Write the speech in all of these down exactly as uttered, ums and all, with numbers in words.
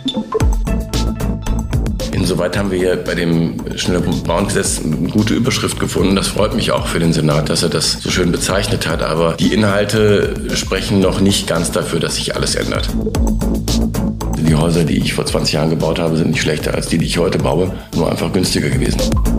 Insoweit haben wir hier bei dem Schneller-Baugesetz eine gute Überschrift gefunden. Das freut mich auch für den Senat, dass er das so schön bezeichnet hat. Aber die Inhalte sprechen noch nicht ganz dafür, dass sich alles ändert. Die Häuser, die ich vor zwanzig Jahren gebaut habe, sind nicht schlechter als die, die ich heute baue, nur einfach günstiger gewesen.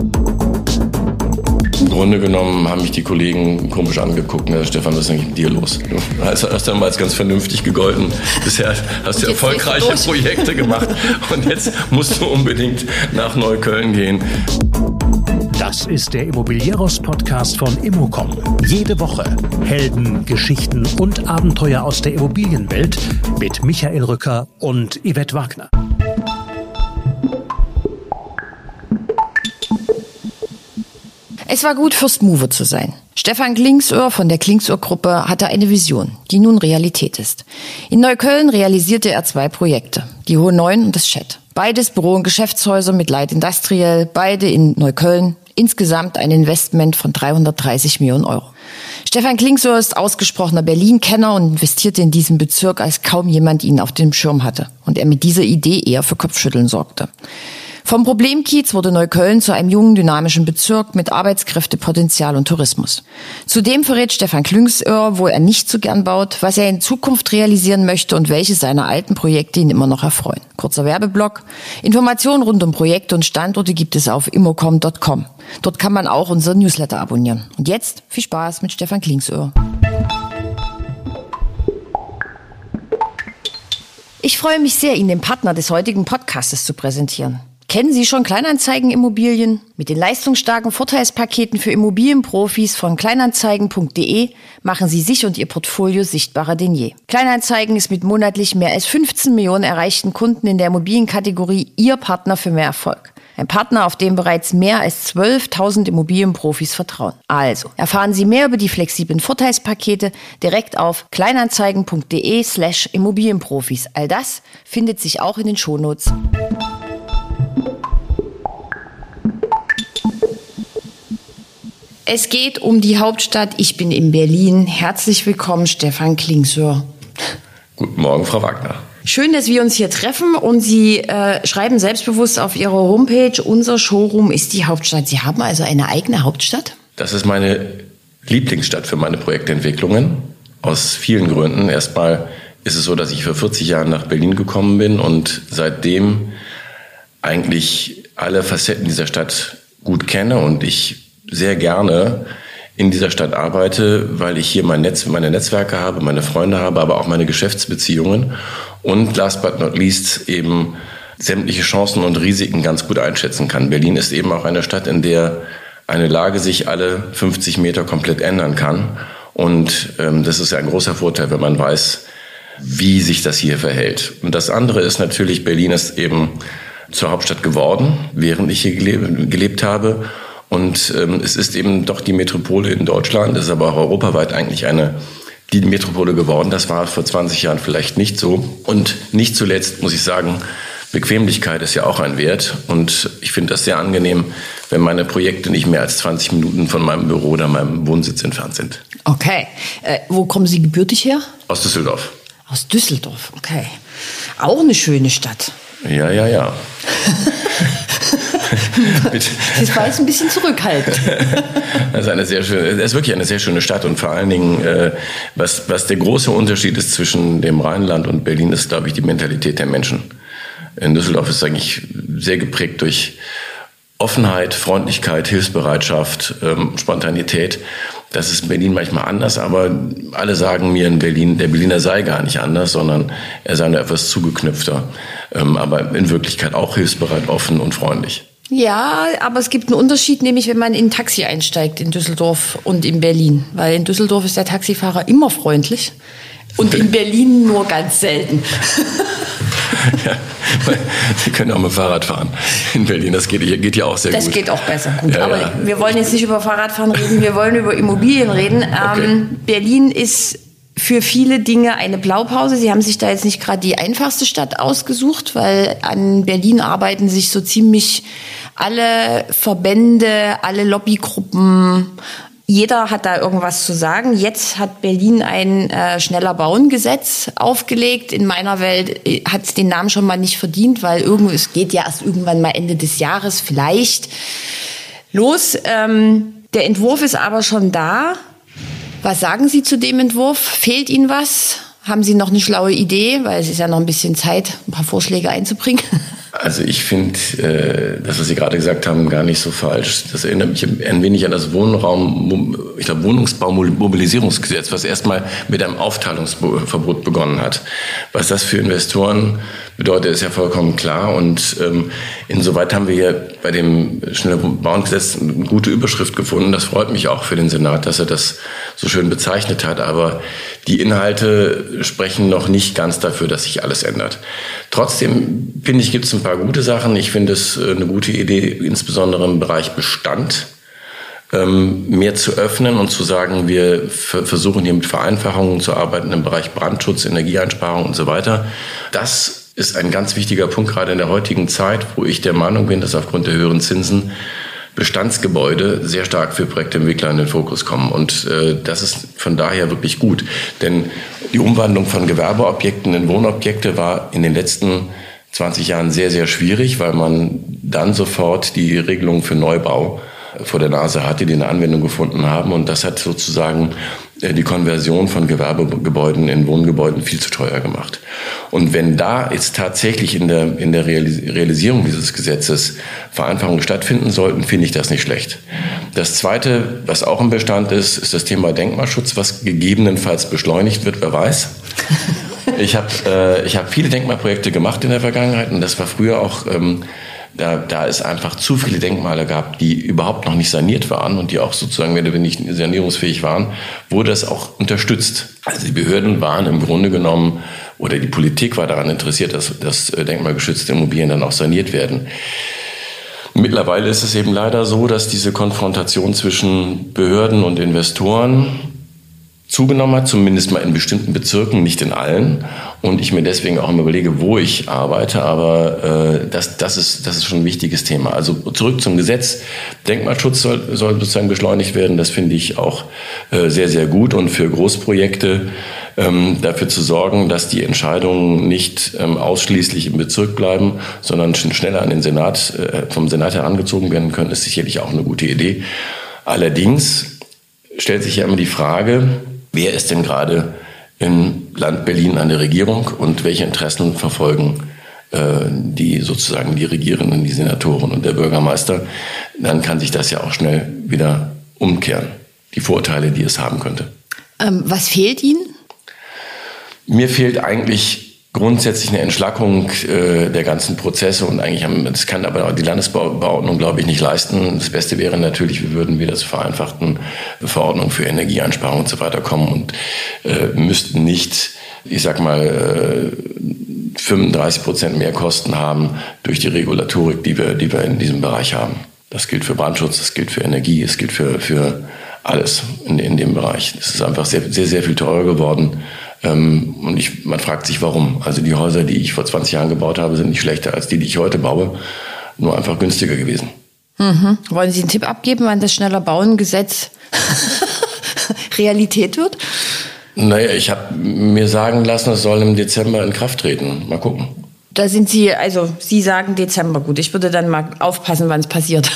Im Grunde genommen haben mich die Kollegen komisch angeguckt. Ne? Stefan, was ist eigentlich mit dir los? Du hast, hast damals ganz vernünftig gegolten. Bisher hast du erfolgreiche Projekte gemacht. Und jetzt musst du unbedingt nach Neukölln gehen. Das ist der Immobilieros-Podcast von Immocom. Jede Woche Helden, Geschichten und Abenteuer aus der Immobilienwelt mit Michael Rücker und Yvette Wagner. Es war gut, First Mover zu sein. Stefan Klingsöhr von der Klingsöhr-Gruppe hatte eine Vision, die nun Realität ist. In Neukölln realisierte er zwei Projekte, die Hohe Neun und das Chat. Beides Büro- und Geschäftshäuser mit Light Industrial, beide in Neukölln. Insgesamt ein Investment von dreihundertdreißig Millionen Euro. Stefan Klingsöhr ist ausgesprochener Berlin-Kenner und investierte in diesen Bezirk, als kaum jemand ihn auf dem Schirm hatte und er mit dieser Idee eher für Kopfschütteln sorgte. Vom Problemkiez wurde Neukölln zu einem jungen, dynamischen Bezirk mit Arbeitskräftepotenzial und Tourismus. Zudem verrät Stefan Klingsöhr, wo er nicht so gern baut, was er in Zukunft realisieren möchte und welche seiner alten Projekte ihn immer noch erfreuen. Kurzer Werbeblock. Informationen rund um Projekte und Standorte gibt es auf immocom punkt com. Dort kann man auch unseren Newsletter abonnieren. Und jetzt viel Spaß mit Stefan Klingsöhr. Ich freue mich sehr, Ihnen den Partner des heutigen Podcastes zu präsentieren. Kennen Sie schon Kleinanzeigen-Immobilien? Mit den leistungsstarken Vorteilspaketen für Immobilienprofis von kleinanzeigen punkt de machen Sie sich und Ihr Portfolio sichtbarer denn je. Kleinanzeigen ist mit monatlich mehr als fünfzehn Millionen erreichten Kunden in der Immobilienkategorie Ihr Partner für mehr Erfolg. Ein Partner, auf den bereits mehr als zwölftausend Immobilienprofis vertrauen. Also, erfahren Sie mehr über die flexiblen Vorteilspakete direkt auf kleinanzeigen punkt de slash Immobilienprofis. All das findet sich auch in den Shownotes. Es geht um die Hauptstadt. Ich bin in Berlin. Herzlich willkommen, Stefan Klingsöhr. Guten Morgen, Frau Wagner. Schön, dass wir uns hier treffen und Sie äh, schreiben selbstbewusst auf Ihrer Homepage, unser Showroom ist die Hauptstadt. Sie haben also eine eigene Hauptstadt? Das ist meine Lieblingsstadt für meine Projektentwicklungen. Aus vielen Gründen. Erstmal ist es so, dass ich vor vierzig Jahren nach Berlin gekommen bin und seitdem eigentlich alle Facetten dieser Stadt gut kenne und ich sehr gerne in dieser Stadt arbeite, weil ich hier mein Netz, meine Netzwerke habe, meine Freunde habe, aber auch meine Geschäftsbeziehungen und last but not least eben sämtliche Chancen und Risiken ganz gut einschätzen kann. Berlin ist eben auch eine Stadt, in der eine Lage sich alle fünfzig Meter komplett ändern kann und ähm, das ist ja ein großer Vorteil, wenn man weiß, wie sich das hier verhält. Und das andere ist natürlich, Berlin ist eben zur Hauptstadt geworden, während ich hier gelebt, gelebt habe. Und ähm, es ist eben doch die Metropole in Deutschland, ist aber auch europaweit eigentlich eine die Metropole geworden. Das war vor zwanzig Jahren vielleicht nicht so. Und nicht zuletzt muss ich sagen, Bequemlichkeit ist ja auch ein Wert. Und ich finde das sehr angenehm, wenn meine Projekte nicht mehr als zwanzig Minuten von meinem Büro oder meinem Wohnsitz entfernt sind. Okay. Äh, wo kommen Sie gebürtig her? Aus Düsseldorf. Aus Düsseldorf, okay. Auch eine schöne Stadt. Ja, ja, ja. Das war jetzt ein bisschen zurückhaltend. Das ist eine sehr schöne, das ist wirklich eine sehr schöne Stadt und vor allen Dingen, äh, was, was der große Unterschied ist zwischen dem Rheinland und Berlin, ist, glaube ich, die Mentalität der Menschen. In Düsseldorf ist eigentlich sehr geprägt durch Offenheit, Freundlichkeit, Hilfsbereitschaft, ähm, Spontanität. Das ist in Berlin manchmal anders, aber alle sagen mir in Berlin, der Berliner sei gar nicht anders, sondern er sei nur etwas zugeknüpfter, ähm, aber in Wirklichkeit auch hilfsbereit, offen und freundlich. Ja, aber es gibt einen Unterschied, nämlich wenn man in ein Taxi einsteigt in Düsseldorf und in Berlin. Weil in Düsseldorf ist der Taxifahrer immer freundlich und in Berlin nur ganz selten. Ja, Sie können auch mit Fahrrad fahren in Berlin. Das geht, geht ja auch sehr das gut. Das geht auch besser. Gut. Ja, aber ja. wir wollen jetzt nicht über Fahrradfahren reden, wir wollen über Immobilien reden. Okay. Ähm, Berlin ist für viele Dinge eine Blaupause. Sie haben sich da jetzt nicht gerade die einfachste Stadt ausgesucht, weil an Berlin arbeiten sich so ziemlich alle Verbände, alle Lobbygruppen, Jeder hat da irgendwas zu sagen. Jetzt hat Berlin ein äh, schneller Bauen-Gesetz aufgelegt. In meiner Welt äh, hat es den Namen schon mal nicht verdient, weil irgendwo, es geht ja erst irgendwann mal Ende des Jahres vielleicht los. Ähm, der Entwurf ist aber schon da. Was sagen Sie zu dem Entwurf? Fehlt Ihnen was? Haben Sie noch eine schlaue Idee? Weil es ist ja noch ein bisschen Zeit, ein paar Vorschläge einzubringen. Also ich finde äh, das, was Sie gerade gesagt haben, gar nicht so falsch. Das erinnert mich ein wenig an das Wohnraum, ich glaube Wohnungsbaumobilisierungsgesetz, was erstmal mit einem Aufteilungsverbot begonnen hat. Was das für Investoren bedeutet, ist ja vollkommen klar. Und ähm, insoweit haben wir ja bei dem schneller Bauengesetz eine gute Überschrift gefunden. Das freut mich auch für den Senat, dass er das so schön bezeichnet hat. Aber die Inhalte sprechen noch nicht ganz dafür, dass sich alles ändert. Trotzdem, finde ich, gibt es ein paar gute Sachen. Ich finde es eine gute Idee, insbesondere im Bereich Bestand, mehr zu öffnen und zu sagen, wir versuchen hier mit Vereinfachungen zu arbeiten im Bereich Brandschutz, Energieeinsparung und so weiter. Das ist ein ganz wichtiger Punkt, gerade in der heutigen Zeit, wo ich der Meinung bin, dass aufgrund der höheren Zinsen Bestandsgebäude sehr stark für Projektentwickler in den Fokus kommen. Und äh, das ist von daher wirklich gut. Denn die Umwandlung von Gewerbeobjekten in Wohnobjekte war in den letzten zwanzig Jahren sehr, sehr schwierig, weil man dann sofort die Regelungen für Neubau vor der Nase hatte, die eine Anwendung gefunden haben. Und das hat sozusagen die Konversion von Gewerbegebäuden in Wohngebäuden viel zu teuer gemacht. Und wenn da jetzt tatsächlich in der, in der Realisierung dieses Gesetzes Vereinfachungen stattfinden sollten, finde ich das nicht schlecht. Das Zweite, was auch im Bestand ist, ist das Thema Denkmalschutz, was gegebenenfalls beschleunigt wird, wer weiß. Ich habe äh, ich hab viele Denkmalprojekte gemacht in der Vergangenheit und das war früher auch... Ähm, Da, da es einfach zu viele Denkmale gab, die überhaupt noch nicht saniert waren und die auch sozusagen, wenn nicht sanierungsfähig waren, wurde das auch unterstützt. Also die Behörden waren im Grunde genommen, oder die Politik war daran interessiert, dass, dass denkmalgeschützte Immobilien dann auch saniert werden. Mittlerweile ist es eben leider so, dass diese Konfrontation zwischen Behörden und Investoren zugenommen hat, zumindest mal in bestimmten Bezirken, nicht in allen. Und ich mir deswegen auch immer überlege, wo ich arbeite. Aber äh, das, das, ist, das ist schon ein wichtiges Thema. Also zurück zum Gesetz. Denkmalschutz soll, soll sozusagen beschleunigt werden. Das finde ich auch äh, sehr, sehr gut. Und für Großprojekte ähm, dafür zu sorgen, dass die Entscheidungen nicht ähm, ausschließlich im Bezirk bleiben, sondern schon schneller an den Senat, äh, vom Senat herangezogen werden können, ist sicherlich auch eine gute Idee. Allerdings stellt sich ja immer die Frage, wer ist denn gerade im Land Berlin an der Regierung und welche Interessen verfolgen äh, die sozusagen die Regierenden, die Senatoren und der Bürgermeister? Dann kann sich das ja auch schnell wieder umkehren, die Vorteile, die es haben könnte. Ähm, was fehlt Ihnen? Mir fehlt eigentlich grundsätzlich eine Entschlackung äh, der ganzen Prozesse und eigentlich haben, das kann aber die Landesbauordnung, glaube ich, nicht leisten. Das Beste wäre natürlich, wir würden wieder zu vereinfachten Verordnungen für Energieeinsparung und so weiter kommen und äh, müssten nicht, ich sag mal, äh, fünfunddreißig Prozent mehr Kosten haben durch die Regulatorik, die wir, die wir in diesem Bereich haben. Das gilt für Brandschutz, das gilt für Energie, es gilt für, für alles in, in dem Bereich. Es ist einfach sehr, sehr, sehr viel teurer geworden. Und ich, man fragt sich, warum. Also die Häuser, die ich vor zwanzig Jahren gebaut habe, sind nicht schlechter als die, die ich heute baue, nur einfach günstiger gewesen. Mhm. Wollen Sie einen Tipp abgeben, wann das schneller Bauen-Gesetz Realität wird? Naja, ich habe mir sagen lassen, es soll im Dezember in Kraft treten. Mal gucken. Da sind Sie, also Sie sagen Dezember, gut. Ich würde dann mal aufpassen, wann es passiert.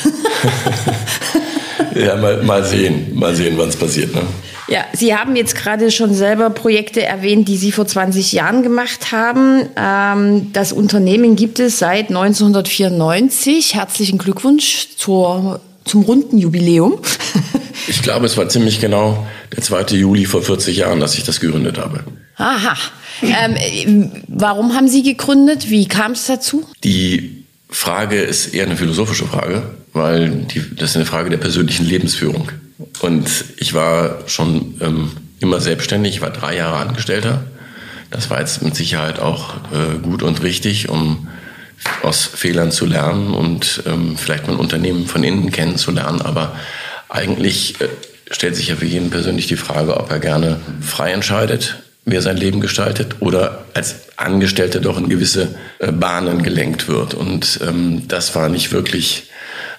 Ja, mal, mal sehen, mal sehen, wann es passiert, ne? Ja, Sie haben jetzt gerade schon selber Projekte erwähnt, die Sie vor zwanzig Jahren gemacht haben. Ähm, das Unternehmen gibt es seit neunzehnhundertvierundneunzig. Herzlichen Glückwunsch zur, zum runden Jubiläum. Ich glaube, es war ziemlich genau der zweite Juli vor vierzig Jahren, dass ich das gegründet habe. Aha. Ähm, warum haben Sie gegründet? Wie kam es dazu? Die Frage ist eher eine philosophische Frage, weil die, das ist eine Frage der persönlichen Lebensführung. Und ich war schon ähm, immer selbstständig, ich war drei Jahre Angestellter. Das war jetzt mit Sicherheit auch äh, gut und richtig, um aus Fehlern zu lernen und ähm, vielleicht mein Unternehmen von innen kennenzulernen. Aber eigentlich äh, stellt sich ja für jeden persönlich die Frage, ob er gerne frei entscheidet, wie er sein Leben gestaltet, oder als Angestellter doch in gewisse äh, Bahnen gelenkt wird. Und ähm, das war nicht wirklich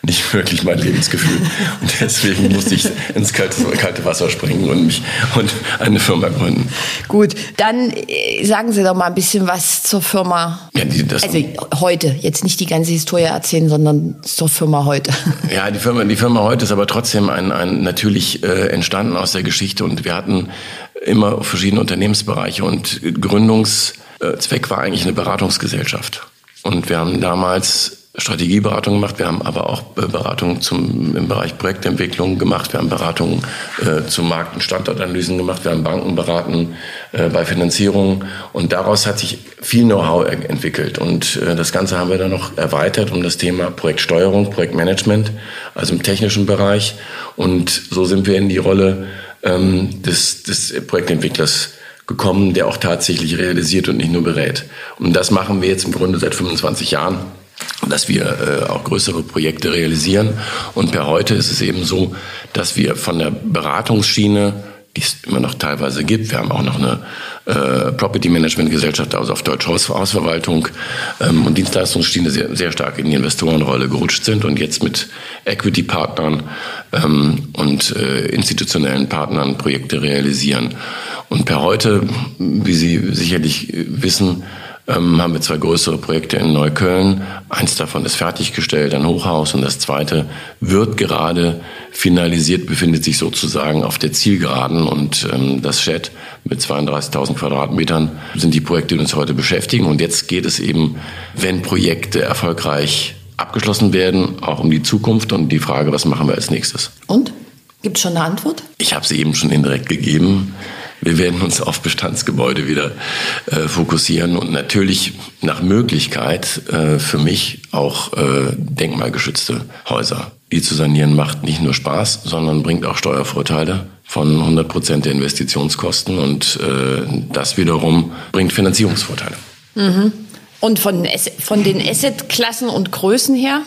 nicht wirklich mein Lebensgefühl. Und deswegen musste ich ins kalte, kalte Wasser springen und mich und eine Firma gründen. Gut, dann äh, sagen Sie doch mal ein bisschen was zur Firma. Ja, die, das also heute, jetzt nicht die ganze Historie erzählen, sondern zur Firma heute. Ja, die Firma, die Firma heute ist aber trotzdem ein, ein natürlich äh, entstanden aus der Geschichte, und wir hatten immer verschiedene Unternehmensbereiche, und Gründungszweck war eigentlich eine Beratungsgesellschaft. Und wir haben damals Strategieberatung gemacht, wir haben aber auch Beratung zum, im Bereich Projektentwicklung gemacht, wir haben Beratung äh, zu Markt- und Standortanalysen gemacht, wir haben Banken beraten äh, bei Finanzierung, und daraus hat sich viel Know-how entwickelt, und äh, das Ganze haben wir dann noch erweitert um das Thema Projektsteuerung, Projektmanagement, also im technischen Bereich, und so sind wir in die Rolle ähm, des, des Projektentwicklers gekommen, der auch tatsächlich realisiert und nicht nur berät. Und das machen wir jetzt im Grunde seit fünfundzwanzig Jahren. Dass wir äh, auch größere Projekte realisieren. Und per heute ist es eben so, dass wir von der Beratungsschiene, die es immer noch teilweise gibt, wir haben auch noch eine äh, Property Management Gesellschaft, also auf Deutsch Haus, Hausverwaltung ähm, und Dienstleistungsschiene sehr, sehr stark in die Investorenrolle gerutscht sind und jetzt mit Equity-Partnern ähm, und äh, institutionellen Partnern Projekte realisieren. Und per heute, wie Sie sicherlich wissen, Ähm, haben wir zwei größere Projekte in Neukölln. Eins davon ist fertiggestellt, ein Hochhaus, und das zweite wird gerade finalisiert, befindet sich sozusagen auf der Zielgeraden. Und ähm, das Shed mit zweiunddreißigtausend Quadratmetern sind die Projekte, die uns heute beschäftigen. Und jetzt geht es eben, wenn Projekte erfolgreich abgeschlossen werden, auch um die Zukunft und die Frage, was machen wir als nächstes. Und? Gibt es schon eine Antwort? Ich habe sie eben schon indirekt gegeben. Wir werden uns auf Bestandsgebäude wieder äh, fokussieren und natürlich nach Möglichkeit äh, für mich auch äh, denkmalgeschützte Häuser. Die zu sanieren macht nicht nur Spaß, sondern bringt auch Steuervorteile von hundert Prozent der Investitionskosten, und äh, das wiederum bringt Finanzierungsvorteile. Mhm. Und von, von den Assetklassen und Größen her?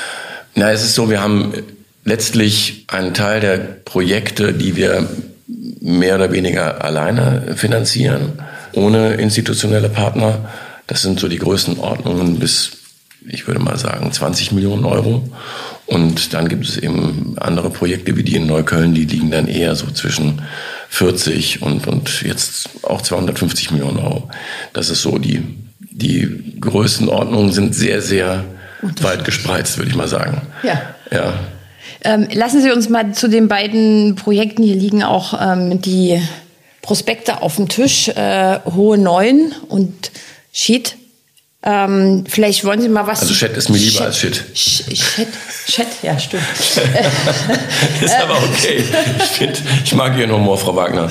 Na, es ist so, wir haben letztlich einen Teil der Projekte, die wir mehr oder weniger alleine finanzieren, ohne institutionelle Partner. Das sind so die Größenordnungen bis, ich würde mal sagen, zwanzig Millionen Euro. Und dann gibt es eben andere Projekte wie die in Neukölln, die liegen dann eher so zwischen vierzig und, und jetzt auch zweihundertfünfzig Millionen Euro. Das ist so, die, die Größenordnungen sind sehr, sehr weit gespreizt, würde ich mal sagen. Ja. Ja. Ähm, lassen Sie uns mal zu den beiden Projekten, hier liegen auch ähm, die Prospekte auf dem Tisch, äh, Hohe Neun und Schied. Ähm, vielleicht wollen Sie mal was... Also Chat ist mir lieber Chat, als Shit. Chat, Chat, ja, stimmt. Ist aber okay. Ich, find, ich mag Ihren Humor, Frau Wagner.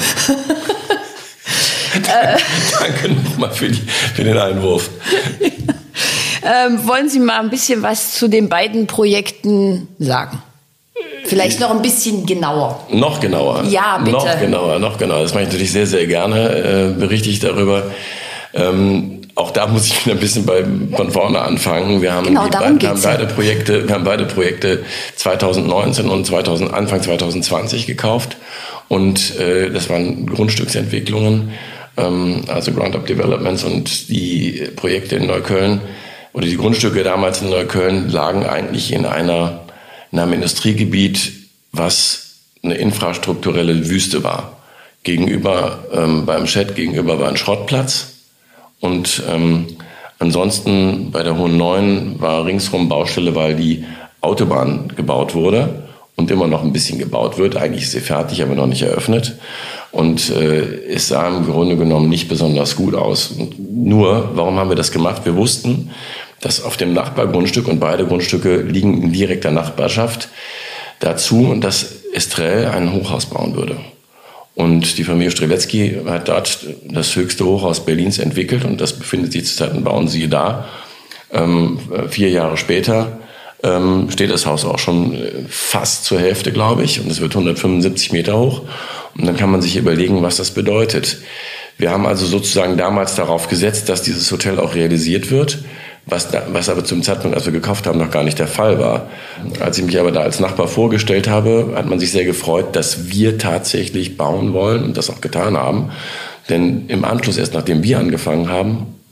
Danke nochmal für, die, für den Einwurf. ähm, wollen Sie mal ein bisschen was zu den beiden Projekten sagen? Vielleicht noch ein bisschen genauer. Noch genauer? Ja, bitte. Noch genauer, noch genauer. Das mache ich natürlich sehr, sehr gerne. Äh, berichte ich darüber. Ähm, auch da muss ich wieder ein bisschen bei, von vorne anfangen. Wir haben, genau, die, darum wir haben geht's beide ja. Projekte, wir haben beide Projekte zwanzig neunzehn und zweitausend, Anfang zwanzig zwanzig gekauft. Und äh, das waren Grundstücksentwicklungen, ähm, also Ground-up Developments, und die Projekte in Neukölln oder die Grundstücke damals in Neukölln lagen eigentlich in einer in einem Industriegebiet, was eine infrastrukturelle Wüste war. Gegenüber ähm, beim Chat gegenüber war ein Schrottplatz, und ähm, ansonsten bei der Hohen Neun war ringsrum Baustelle, weil die Autobahn gebaut wurde und immer noch ein bisschen gebaut wird. Eigentlich ist sie fertig, aber noch nicht eröffnet. Und äh, es sah im Grunde genommen nicht besonders gut aus. Und nur, warum haben wir das gemacht? Wir wussten, dass auf dem Nachbargrundstück, und beide Grundstücke liegen in direkter Nachbarschaft dazu, dass Estrell ein Hochhaus bauen würde. Und die Familie Streletzky hat dort das höchste Hochhaus Berlins entwickelt, und das befindet sich zurzeit in Bauen, siehe da. Ähm, vier Jahre später ähm, steht das Haus auch schon fast zur Hälfte, glaube ich, und es wird hundertfünfundsiebzig Meter hoch. Und dann kann man sich überlegen, was das bedeutet. Wir haben also sozusagen damals darauf gesetzt, dass dieses Hotel auch realisiert wird. Was, da, was aber zum Zeitpunkt, als wir gekauft haben, noch gar nicht der Fall war. Als ich mich aber da als Nachbar vorgestellt habe, hat man sich sehr gefreut, dass wir tatsächlich bauen wollen und das auch getan haben. Denn im Anschluss, erst nachdem wir angefangen haben,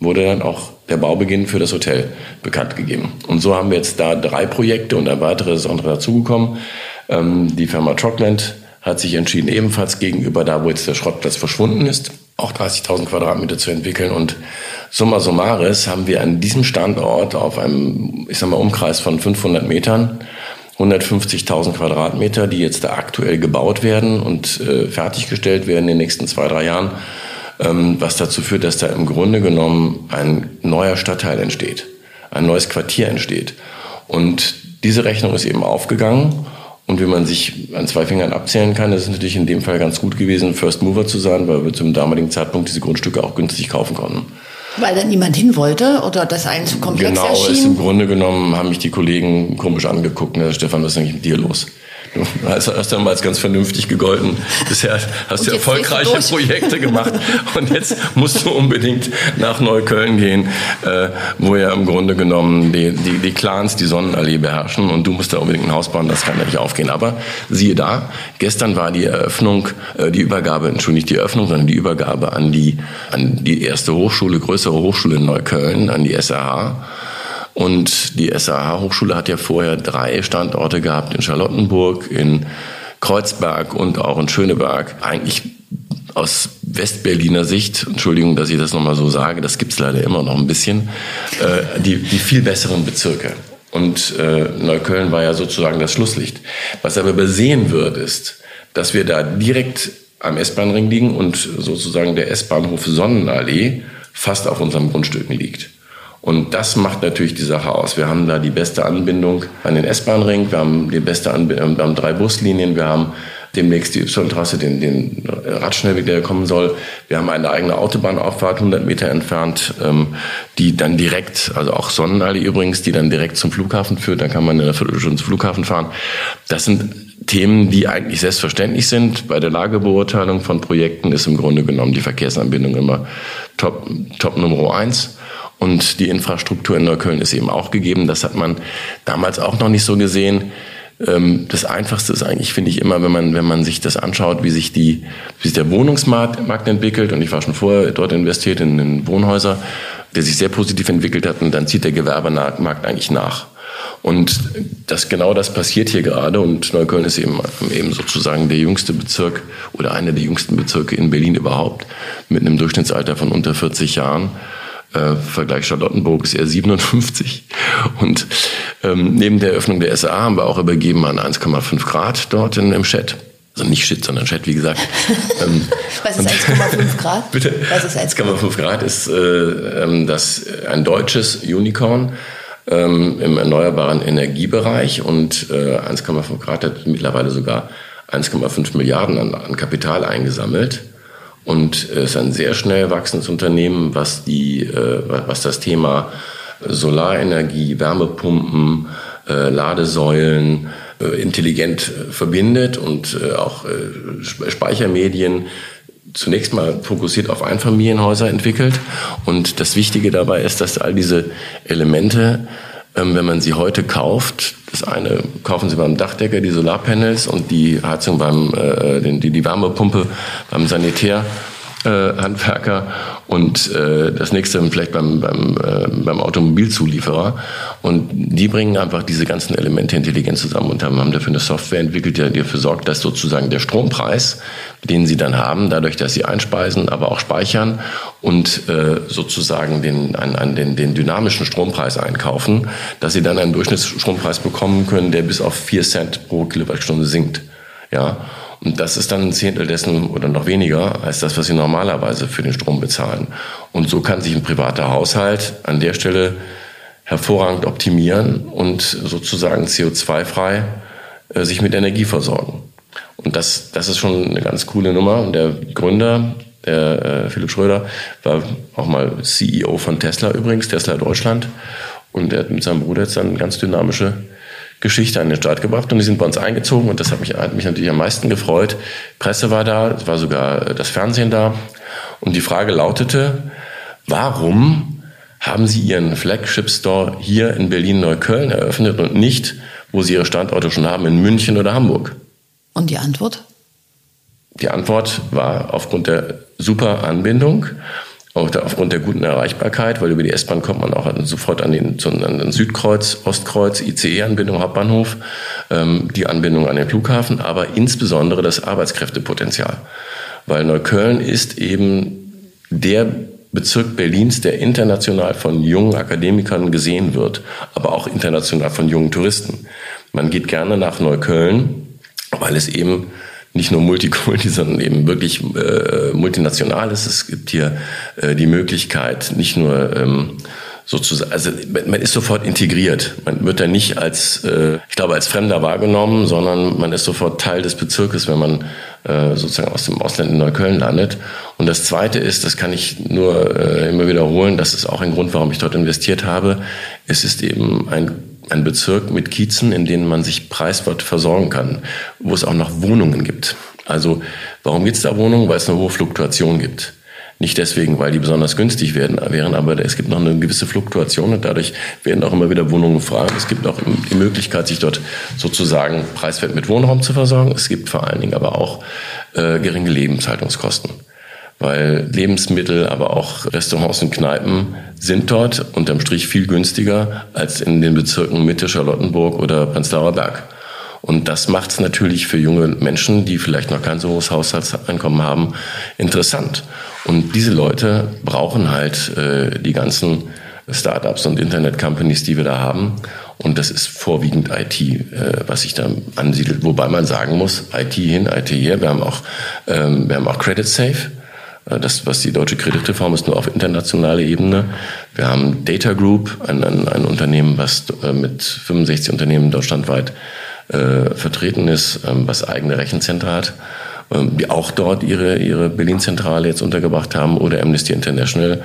wurde dann auch der Baubeginn für das Hotel bekannt gegeben. Und so haben wir jetzt da drei Projekte und ein weiteres ist auch noch dazugekommen. Ähm, die Firma Trockland hat sich entschieden, ebenfalls gegenüber da, wo jetzt der Schrottplatz verschwunden ist, auch dreißigtausend Quadratmeter zu entwickeln. Und summa summaris haben wir an diesem Standort auf einem, ich sag mal, Umkreis von fünfhundert Metern hundertfünfzigtausend Quadratmeter, die jetzt da aktuell gebaut werden und äh, fertiggestellt werden in den nächsten zwei, drei Jahren, ähm, was dazu führt, dass da im Grunde genommen ein neuer Stadtteil entsteht, ein neues Quartier entsteht. Und diese Rechnung ist eben aufgegangen. Und wie man sich an zwei Fingern abzählen kann, ist es natürlich in dem Fall ganz gut gewesen, First Mover zu sein, weil wir zum damaligen Zeitpunkt diese Grundstücke auch günstig kaufen konnten. Weil da niemand hin wollte oder das einen zu komplex genau, erschien? Genau, ist im Grunde genommen, haben mich die Kollegen komisch angeguckt. Ne? Stefan, was ist eigentlich mit dir los? Du hast, hast damals ganz vernünftig gegolten. Bisher hast du erfolgreiche Projekte gemacht und jetzt musst du unbedingt nach Neukölln gehen, äh, wo ja im Grunde genommen die, die, die Clans die Sonnenallee beherrschen und du musst da unbedingt ein Haus bauen, das kann ja nicht aufgehen. Aber siehe da, gestern war die Eröffnung, äh, die Übergabe, Entschuldigung, nicht die Eröffnung, sondern die Übergabe an die, an die erste Hochschule, größere Hochschule in Neukölln, an die S R H. Und die S R H-Hochschule hat ja vorher drei Standorte gehabt, in Charlottenburg, in Kreuzberg und auch in Schöneberg. Eigentlich aus Westberliner Sicht, Entschuldigung, dass ich das nochmal so sage, das gibt's leider immer noch ein bisschen, äh, die, die viel besseren Bezirke. Und äh, Neukölln war ja sozusagen das Schlusslicht. Was aber übersehen wird, ist, dass wir da direkt am S-Bahn-Ring liegen und sozusagen der S-Bahnhof Sonnenallee fast auf unseren Grundstücken liegt. Und das macht natürlich die Sache aus. Wir haben da die beste Anbindung an den S-Bahn-Ring, wir haben die beste Anbindung, wir haben drei Buslinien, wir haben demnächst die Y-Trasse, den, den Radschnellweg, der kommen soll. Wir haben eine eigene Autobahnauffahrt, hundert Meter entfernt, ähm, die dann direkt, also auch Sonnenallee übrigens, die dann direkt zum Flughafen führt. Da kann man in einer Viertelstunde zum Flughafen fahren. Das sind Themen, die eigentlich selbstverständlich sind. Bei der Lagebeurteilung von Projekten ist im Grunde genommen die Verkehrsanbindung immer Top, Top Nummer eins. Und die Infrastruktur in Neukölln ist eben auch gegeben. Das hat man damals auch noch nicht so gesehen. Das Einfachste ist eigentlich, finde ich, immer, wenn man, wenn man sich das anschaut, wie sich die, wie sich der Wohnungsmarkt entwickelt. Und ich war schon vorher dort investiert in, in Wohnhäuser, der sich sehr positiv entwickelt hat. Und dann zieht der Gewerbemarkt eigentlich nach. Und das, genau das passiert hier gerade. Und Neukölln ist eben, eben sozusagen der jüngste Bezirk oder einer der jüngsten Bezirke in Berlin überhaupt, mit einem Durchschnittsalter von unter vierzig Jahren. Äh, Vergleich Charlottenburg ist eher siebenundfünfzig. Und ähm, neben der Eröffnung der S A haben wir auch übergeben an eins Komma fünf Grad dort in, im Chat. Also nicht Shit, sondern Chat, wie gesagt. ähm, Was ist eins Komma fünf Grad? Bitte? Was ist eins Komma fünf Grad ist äh, das, ein deutsches Unicorn ähm, im erneuerbaren Energiebereich und äh, eins Komma fünf Grad hat mittlerweile sogar eins Komma fünf Milliarden an, an Kapital eingesammelt. Und es ist ein sehr schnell wachsendes Unternehmen, was die, äh, was das Thema Solarenergie, Wärmepumpen, äh, Ladesäulen äh, intelligent verbindet und äh, auch äh, Speichermedien zunächst mal fokussiert auf Einfamilienhäuser entwickelt. Und das Wichtige dabei ist, dass all diese Elemente, ähm, wenn man sie heute kauft, das eine kaufen Sie beim Dachdecker die Solarpanels und die Heizung beim äh, die, die Wärmepumpe beim Sanitärhandwerker äh, und äh, das nächste vielleicht beim beim äh, beim Automobilzulieferer und die bringen einfach diese ganzen Elemente intelligent zusammen und haben, haben dafür eine Software entwickelt, die dafür sorgt, dass sozusagen der Strompreis, den Sie dann haben, dadurch, dass Sie einspeisen, aber auch speichern und äh, sozusagen den an, an den den dynamischen Strompreis einkaufen, dass Sie dann einen Durchschnittsstrompreis bekommen können, der bis auf vier Cent pro Kilowattstunde sinkt. Ja, und das ist dann ein Zehntel dessen oder noch weniger als das, was Sie normalerweise für den Strom bezahlen. Und so kann sich ein privater Haushalt an der Stelle hervorragend optimieren und sozusagen C O zwei frei äh, sich mit Energie versorgen. Und das, das ist schon eine ganz coole Nummer. Und der Gründer, der äh, Philipp Schröder, war auch mal C E O von Tesla übrigens, Tesla Deutschland. Und er hat mit seinem Bruder jetzt dann eine ganz dynamische Geschichte an den Start gebracht. Und die sind bei uns eingezogen. Und das hat mich, hat mich natürlich am meisten gefreut. Presse war da, es war sogar das Fernsehen da. Und die Frage lautete, warum haben Sie Ihren Flagship-Store hier in Berlin-Neukölln eröffnet und nicht, wo Sie Ihre Standorte schon haben, in München oder Hamburg? Und die Antwort? Die Antwort war aufgrund der super Anbindung, Auch da, aufgrund der guten Erreichbarkeit, weil über die S-Bahn kommt man auch sofort an den, an den Südkreuz, Ostkreuz, I C E-Anbindung, Hauptbahnhof, ähm, die Anbindung an den Flughafen, aber insbesondere das Arbeitskräftepotenzial. Weil Neukölln ist eben der Bezirk Berlins, der international von jungen Akademikern gesehen wird, aber auch international von jungen Touristen. Man geht gerne nach Neukölln, weil es eben nicht nur Multikulti, sondern eben wirklich äh, multinational ist. Es gibt hier äh, die Möglichkeit, nicht nur ähm, sozusagen, also man ist sofort integriert. Man wird da nicht als, äh, ich glaube, als Fremder wahrgenommen, sondern man ist sofort Teil des Bezirkes, wenn man äh, sozusagen aus dem Ausland in Neukölln landet. Und das Zweite ist, das kann ich nur äh, immer wiederholen, das ist auch ein Grund, warum ich dort investiert habe. Es ist eben ein Ein Bezirk mit Kiezen, in denen man sich preiswert versorgen kann, wo es auch noch Wohnungen gibt. Also warum gibt es da Wohnungen? Weil es eine hohe Fluktuation gibt. Nicht deswegen, weil die besonders günstig werden, wären, aber es gibt noch eine gewisse Fluktuation und dadurch werden auch immer wieder Wohnungen frei. Es gibt auch die Möglichkeit, sich dort sozusagen preiswert mit Wohnraum zu versorgen. Es gibt vor allen Dingen aber auch äh, geringe Lebenshaltungskosten. Weil Lebensmittel, aber auch Restaurants und Kneipen sind dort unterm Strich viel günstiger als in den Bezirken Mitte, Charlottenburg oder Prenzlauer Berg. Und das macht es natürlich für junge Menschen, die vielleicht noch kein so hohes Haushaltseinkommen haben, interessant. Und diese Leute brauchen halt äh, die ganzen Startups und Internet-Companies, die wir da haben. Und das ist vorwiegend I T, äh, was sich da ansiedelt. Wobei man sagen muss, I T hin, I T her. Wir haben auch, ähm, wir haben auch Credit Safe. Das, was die deutsche Kreditreform ist, nur auf internationaler Ebene. Wir haben Data Group, ein, ein, ein Unternehmen, was mit fünfundsechzig Unternehmen deutschlandweit äh, vertreten ist, ähm, was eigene Rechenzentren hat, ähm, die auch dort ihre, ihre Berlin-Zentrale jetzt untergebracht haben, oder Amnesty International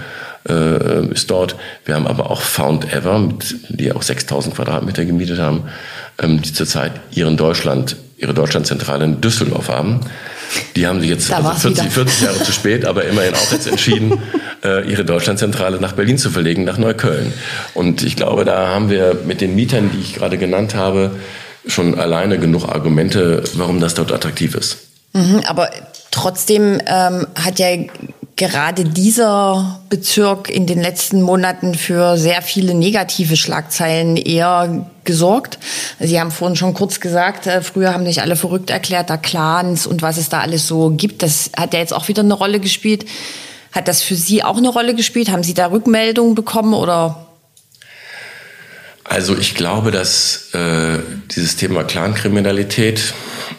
äh, ist dort. Wir haben aber auch Found Ever, mit, die auch sechstausend Quadratmeter gemietet haben, ähm, die zurzeit ihren Deutschland, ihre Deutschlandzentrale in Düsseldorf haben. Die haben sich jetzt also vierzig, vierzig Jahre zu spät, aber immerhin auch jetzt entschieden, äh, ihre Deutschlandzentrale nach Berlin zu verlegen, nach Neukölln. Und ich glaube, da haben wir mit den Mietern, die ich gerade genannt habe, schon alleine genug Argumente, warum das dort attraktiv ist. Mhm, aber trotzdem ähm, hat ja gerade dieser Bezirk in den letzten Monaten für sehr viele negative Schlagzeilen eher gesorgt. Sie haben vorhin schon kurz gesagt, äh, früher haben sich alle verrückt erklärt, da Clans und was es da alles so gibt. Das hat ja jetzt auch wieder eine Rolle gespielt. Hat das für Sie auch eine Rolle gespielt? Haben Sie da Rückmeldungen bekommen oder? Also ich glaube, dass äh, dieses Thema Clankriminalität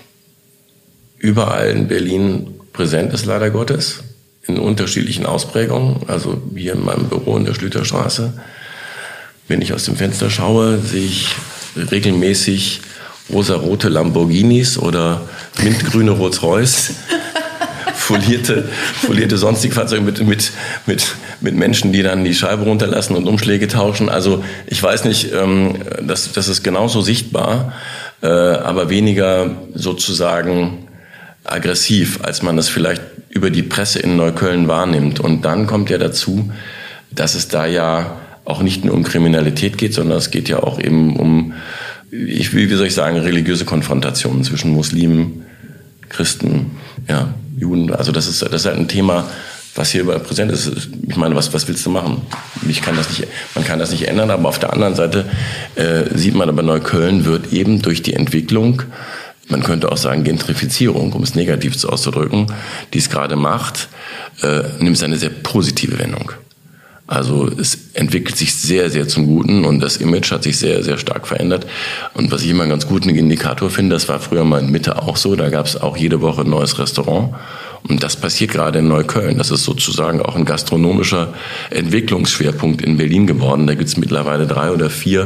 überall in Berlin präsent ist, leider Gottes, in unterschiedlichen Ausprägungen. Also hier in meinem Büro in der Schlüterstraße, wenn ich aus dem Fenster schaue, sehe ich regelmäßig rosarote Lamborghinis oder mintgrüne Rolls-Royce, folierte, folierte sonstige Fahrzeuge mit, mit, mit, mit Menschen, die dann die Scheibe runterlassen und Umschläge tauschen. Also ich weiß nicht, ähm, das, das ist genauso sichtbar, äh, aber weniger sozusagen aggressiv, als man das vielleicht über die Presse in Neukölln wahrnimmt. Und dann kommt ja dazu, dass es da ja auch nicht nur um Kriminalität geht, sondern es geht ja auch eben um, ich, wie soll ich sagen, religiöse Konfrontationen zwischen Muslimen, Christen, ja, Juden. Also das ist, das ist halt ein Thema, was hier überall präsent ist. Ich meine, was, was willst du machen? Ich kann das nicht, man kann das nicht ändern, aber auf der anderen Seite äh, sieht man aber, Neukölln wird eben durch die Entwicklung, man könnte auch sagen Gentrifizierung, um es negativ zu auszudrücken, die es gerade macht, äh, nimmt es eine sehr positive Wendung. Also es entwickelt sich sehr, sehr zum Guten und das Image hat sich sehr, sehr stark verändert. Und was ich immer einen ganz guten Indikator finde, das war früher mal in Mitte auch so, da gab es auch jede Woche ein neues Restaurant. Und das passiert gerade in Neukölln. Das ist sozusagen auch ein gastronomischer Entwicklungsschwerpunkt in Berlin geworden. Da gibt es mittlerweile drei oder vier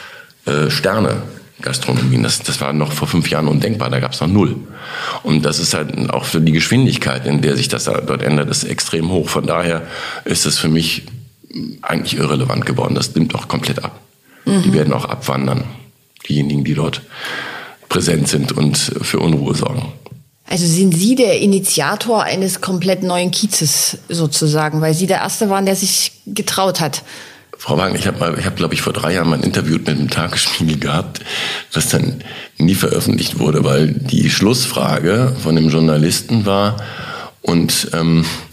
äh, Sterne. Gastronomien. Das, das war noch vor fünf Jahren undenkbar, da gab es noch null. Und das ist halt auch für die Geschwindigkeit, in der sich das dort ändert, ist extrem hoch. Von daher ist es für mich eigentlich irrelevant geworden. Das nimmt auch komplett ab. Mhm. Die werden auch abwandern, diejenigen, die dort präsent sind und für Unruhe sorgen. Also sind Sie der Initiator eines komplett neuen Kiezes sozusagen, weil Sie der Erste waren, der sich getraut hat? Frau Wagner, ich habe mal, ich habe, glaube ich, vor drei Jahren mal ein Interview mit dem Tagesspiegel gehabt, das dann nie veröffentlicht wurde, weil die Schlussfrage von dem Journalisten war, und ähm,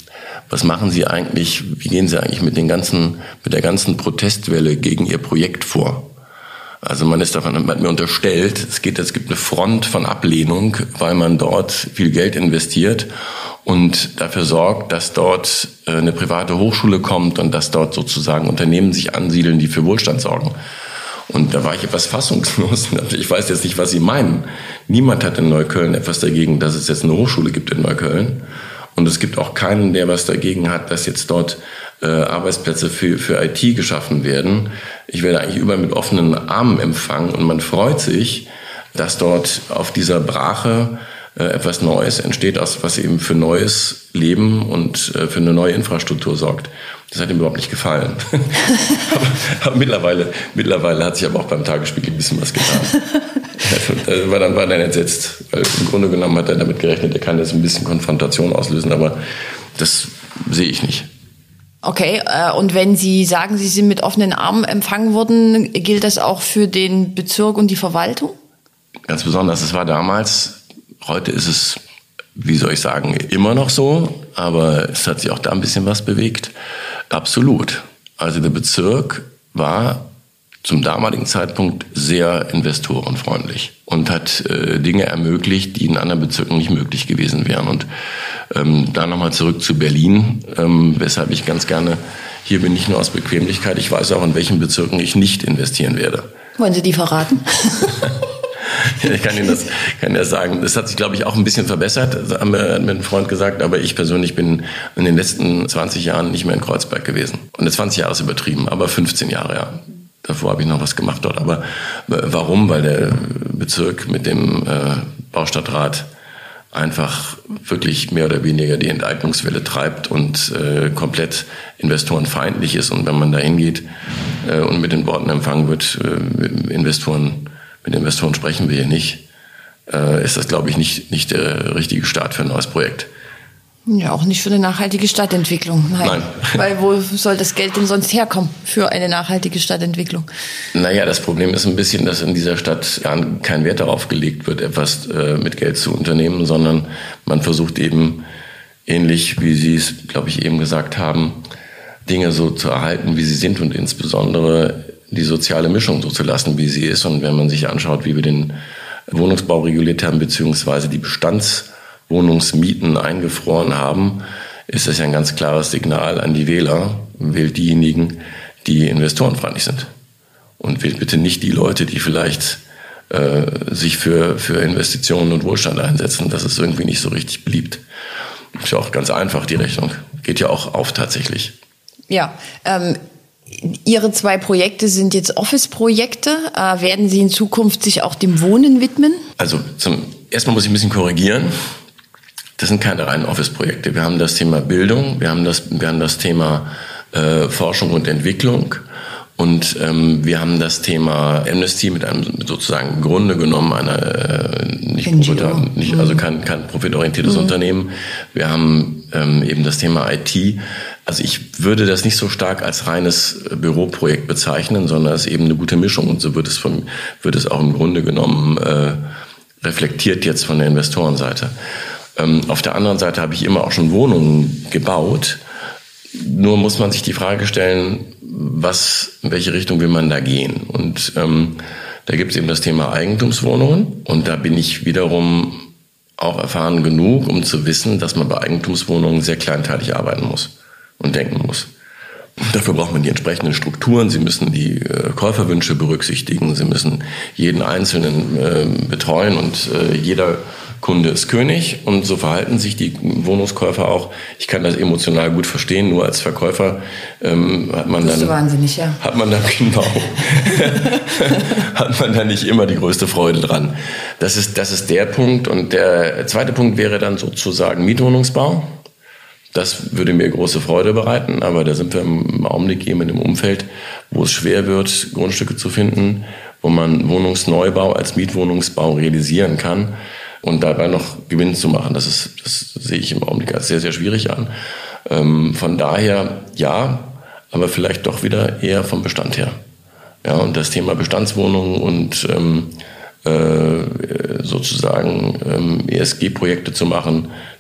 was machen Sie eigentlich, wie gehen Sie eigentlich mit den ganzen, mit der ganzen Protestwelle gegen Ihr Projekt vor? Also man ist davon, man hat mir unterstellt, es geht, es gibt eine Front von Ablehnung, weil man dort viel Geld investiert und dafür sorgt, dass dort eine private Hochschule kommt und dass dort sozusagen Unternehmen sich ansiedeln, die für Wohlstand sorgen. Und da war ich etwas fassungslos. Ich weiß jetzt nicht, was Sie meinen. Niemand hat in Neukölln etwas dagegen, dass es jetzt eine Hochschule gibt in Neukölln. Und es gibt auch keinen, der was dagegen hat, dass jetzt dort äh, Arbeitsplätze für, für I T geschaffen werden. Ich werde eigentlich überall mit offenen Armen empfangen und man freut sich, dass dort auf dieser Brache äh, etwas Neues entsteht, was eben für neues Leben und äh, für eine neue Infrastruktur sorgt. Das hat ihm überhaupt nicht gefallen. aber, aber mittlerweile, mittlerweile hat sich aber auch beim Tagesspiegel ein bisschen was getan. Er war dann, war dann entsetzt, weil im Grunde genommen hat er damit gerechnet, er kann jetzt ein bisschen Konfrontation auslösen, aber das sehe ich nicht. Okay, und wenn Sie sagen, Sie sind mit offenen Armen empfangen worden, gilt das auch für den Bezirk und die Verwaltung? Ganz besonders, es war damals, heute ist es, wie soll ich sagen, immer noch so, aber es hat sich auch da ein bisschen was bewegt. Absolut. Also der Bezirk war zum damaligen Zeitpunkt sehr investorenfreundlich und hat äh, Dinge ermöglicht, die in anderen Bezirken nicht möglich gewesen wären. Und ähm, da nochmal zurück zu Berlin, ähm, weshalb ich ganz gerne hier bin, nicht nur aus Bequemlichkeit, ich weiß auch, in welchen Bezirken ich nicht investieren werde. Wollen Sie die verraten? Ich kann Ihnen das, kann das sagen. Das hat sich, glaube ich, auch ein bisschen verbessert, hat mir ein Freund gesagt. Aber ich persönlich bin in den letzten zwanzig Jahren nicht mehr in Kreuzberg gewesen. Und zwanzig Jahre ist übertrieben, aber fünfzehn Jahre, ja. Davor habe ich noch was gemacht dort. Aber warum? Weil der Bezirk mit dem äh, Baustadtrat einfach wirklich mehr oder weniger die Enteignungswelle treibt und äh, komplett investorenfeindlich ist. Und wenn man da hingeht äh, und mit den Worten empfangen wird, äh, Investoren Mit Investoren sprechen wir hier nicht, äh, ist das, glaube ich, nicht, nicht der richtige Start für ein neues Projekt. Ja, auch nicht für eine nachhaltige Stadtentwicklung. Nein. Nein. Weil wo soll das Geld denn sonst herkommen für eine nachhaltige Stadtentwicklung? Naja, das Problem ist ein bisschen, dass in dieser Stadt kein Wert darauf gelegt wird, etwas äh, mit Geld zu unternehmen, sondern man versucht eben, ähnlich wie Sie es, glaube ich, eben gesagt haben, Dinge so zu erhalten, wie sie sind und insbesondere die soziale Mischung so zu lassen, wie sie ist. Und wenn man sich anschaut, wie wir den Wohnungsbau reguliert haben, beziehungsweise die Bestandswohnungsmieten eingefroren haben, ist das ja ein ganz klares Signal an die Wähler. Wählt diejenigen, die investorenfreundlich sind. Und wählt bitte nicht die Leute, die vielleicht äh, sich für, für Investitionen und Wohlstand einsetzen. Das ist irgendwie nicht so richtig beliebt. Ist ja auch ganz einfach, die Rechnung. Geht ja auch auf tatsächlich. Ja, ähm Ihre zwei Projekte sind jetzt Office-Projekte. Äh, werden Sie in Zukunft sich auch dem Wohnen widmen? Also zum erstmal muss ich ein bisschen korrigieren. Das sind keine reinen Office-Projekte. Wir haben das Thema Bildung, wir haben das, wir haben das Thema äh, Forschung und Entwicklung und ähm, wir haben das Thema Amnesty mit einem sozusagen im Grunde genommen einer äh, nicht, Profit, nicht also kein, kein profitorientiertes mhm. Unternehmen. Wir haben ähm, eben das Thema I T. Also ich würde das nicht so stark als reines Büroprojekt bezeichnen, sondern es ist eben eine gute Mischung. Und so wird es, von, wird es auch im Grunde genommen äh, reflektiert jetzt von der Investorenseite. Ähm, auf der anderen Seite habe ich immer auch schon Wohnungen gebaut. Nur muss man sich die Frage stellen, was, in welche Richtung will man da gehen? Und ähm, da gibt es eben das Thema Eigentumswohnungen. Und da bin ich wiederum auch erfahren genug, um zu wissen, dass man bei Eigentumswohnungen sehr kleinteilig arbeiten muss und denken muss. Dafür braucht man die entsprechenden Strukturen. Sie müssen die äh, Käuferwünsche berücksichtigen. Sie müssen jeden Einzelnen äh, betreuen und äh, jeder Kunde ist König. Und so verhalten sich die Wohnungskäufer auch. Ich kann das emotional gut verstehen. Nur als Verkäufer ähm, hat man dann, wahnsinnig, ja. hat man dann genau, hat man dann nicht immer die größte Freude dran. Das ist, das ist der Punkt. Und der zweite Punkt wäre dann sozusagen Mietwohnungsbau. Das würde mir große Freude bereiten, aber da sind wir im Augenblick eben in einem Umfeld, wo es schwer wird, Grundstücke zu finden, wo man Wohnungsneubau als Mietwohnungsbau realisieren kann und dabei noch Gewinn zu machen. Das ist, das sehe ich im Augenblick als sehr, sehr schwierig an. Ähm, von daher ja, aber vielleicht doch wieder eher vom Bestand her. Ja, und das Thema Bestandswohnungen und ähm, äh, sozusagen ähm, E S G-Projekte zu machen,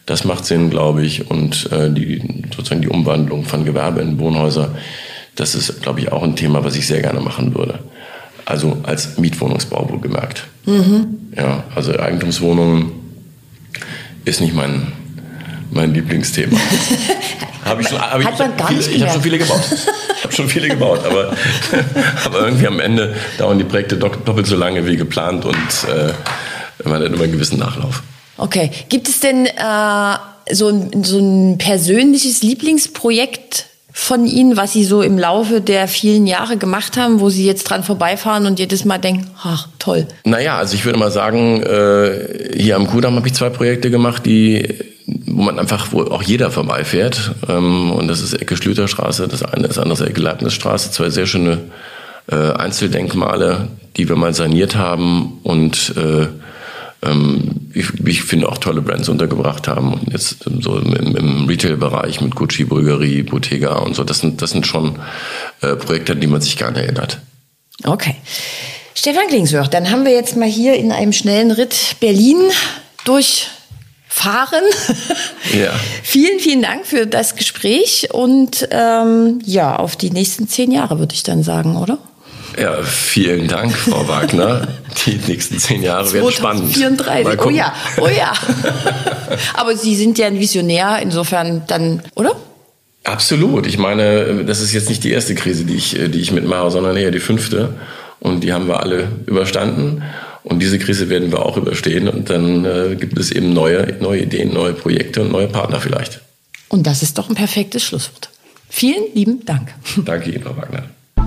Das macht Sinn, glaube ich. Und äh, die sozusagen die Umwandlung von Gewerbe in Wohnhäuser, das ist, glaube ich, auch ein Thema, was ich sehr gerne machen würde. Also als Mietwohnungsbau wohlgemerkt. Mhm. Ja, also Eigentumswohnungen ist nicht mein, mein Lieblingsthema. Hab ich schon, hab Hat ich, man gar viele, nicht ich habe schon viele gebaut. Ich habe schon viele gebaut, aber, aber irgendwie am Ende dauern die Projekte doppelt so lange wie geplant und äh, man hat immer einen gewissen Nachlauf. Okay. Gibt es denn äh, so, ein, so ein persönliches Lieblingsprojekt von Ihnen, was Sie so im Laufe der vielen Jahre gemacht haben, wo Sie jetzt dran vorbeifahren und jedes Mal denken, ach, toll? Naja, also ich würde mal sagen, äh, hier am Kudamm habe ich zwei Projekte gemacht, die, wo man einfach, wo auch jeder vorbeifährt. Ähm, und das ist Ecke Schlüterstraße, das eine ist andere Ecke Leibnizstraße, zwei sehr schöne äh, Einzeldenkmale, die wir mal saniert haben und äh, Ich, ich finde auch tolle Brands untergebracht haben und jetzt so im, im Retail-Bereich mit Gucci, Bulgari, Bottega und so. Das sind, das sind schon äh, Projekte, an die man sich gerne erinnert. Okay. Stefan Klingsor, dann haben wir jetzt mal hier in einem schnellen Ritt Berlin durchfahren. Ja. Vielen, vielen Dank für das Gespräch und ähm, ja, auf die nächsten zehn Jahre würde ich dann sagen, oder? Ja, vielen Dank, Frau Wagner. Die nächsten zehn Jahre werden spannend. vierunddreißig. Oh ja, oh ja. Aber Sie sind ja ein Visionär, insofern dann, oder? Absolut. Ich meine, das ist jetzt nicht die erste Krise, die ich, die ich mitmache, sondern eher die fünfte. Und die haben wir alle überstanden. Und diese Krise werden wir auch überstehen. Und dann äh, gibt es eben neue, neue Ideen, neue Projekte und neue Partner vielleicht. Und das ist doch ein perfektes Schlusswort. Vielen lieben Dank. Danke Ihnen, Frau Wagner.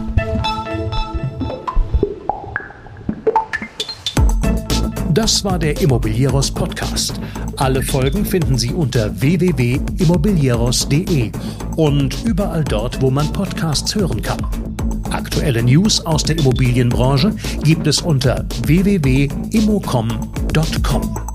Das war der Immobilieros Podcast. Alle Folgen finden Sie unter w w w punkt immobilieros punkt de und überall dort, wo man Podcasts hören kann. Aktuelle News aus der Immobilienbranche gibt es unter w w w punkt immocom punkt com.